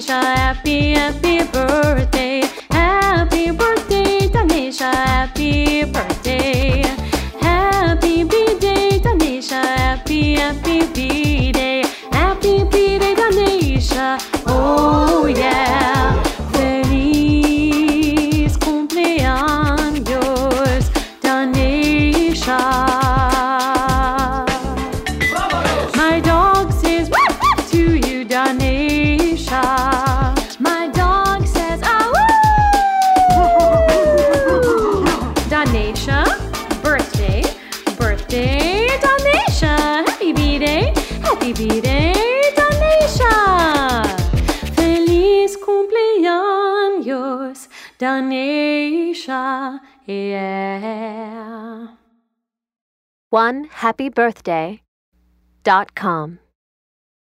Danisha, happy birthday. Happy birthday, Danisha, happy birthday. Happy B-Day, Danisha, happy B-Day. Happy B-Day, Danisha, oh yeah. Feliz cumpleaños, Danisha. My dog says to you, Danisha. My dog says, Danisha, birthday, Danisha. Happy B-Day, Danisha. Feliz cumpleaños, Danisha, yeah. OneHappyBirthday.com